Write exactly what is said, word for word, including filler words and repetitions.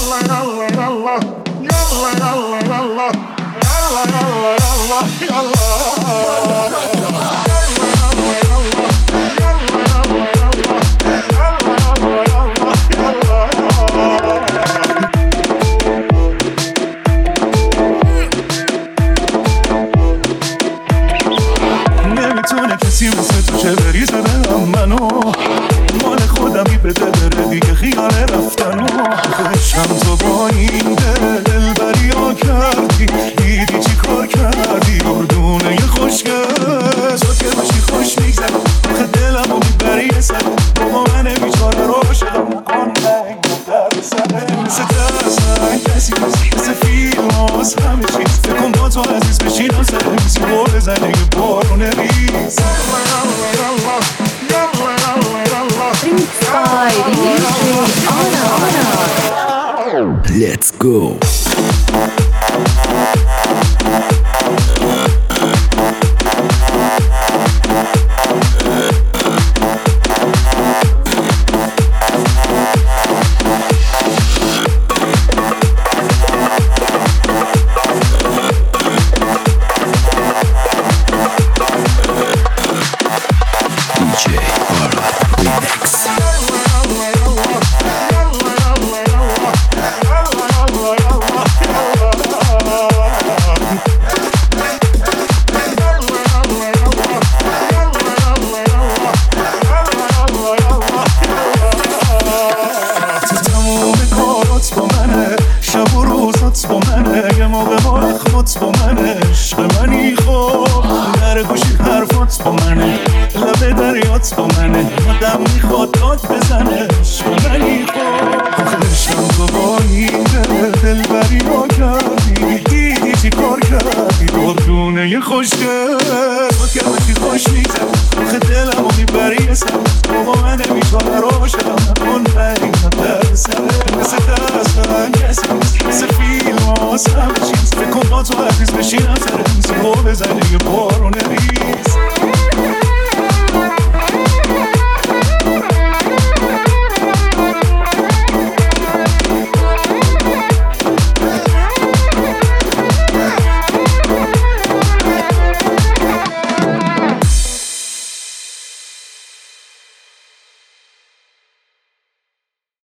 نمیتونه کسی مثل تو چه بریزه دلم منو مال خودمی بده بره دیگه خیال رفتنو خشم تو با این دل دلبری ها کردی دیدی چی کار کردی گردونه یه خوشگل تو که باشی خوش میگذر آخه دلمو میبری یه سر بابا من بیچاره رو شدم نکن نگه در سره مثل درسن کسی مثل فیلم هاست همه چیز فکن با تو عزیز بشینم سر میزی رو بزنه یه بارونه ریز Let's go. با منه یه موقع ها اخوات با منه عشق منی خوب در گوشی حرفات با منه لبه دریات با منه آدم میخواد داد بزنه عشق منی خوب عشقم تو با این دل دلبری ما کردی دیدی چی کار کردی دردونه یه خوشگل با که باشی خوش میگذر آخه دلمو میبری یه سر بابا من نمیتونه رو شدم نکن بگم در سره مثل دستن کسی مثل فیلم هاست همه چیز فکر کن با تو عزیز بشینم سر میزی رو بزنه یه بارونه ریز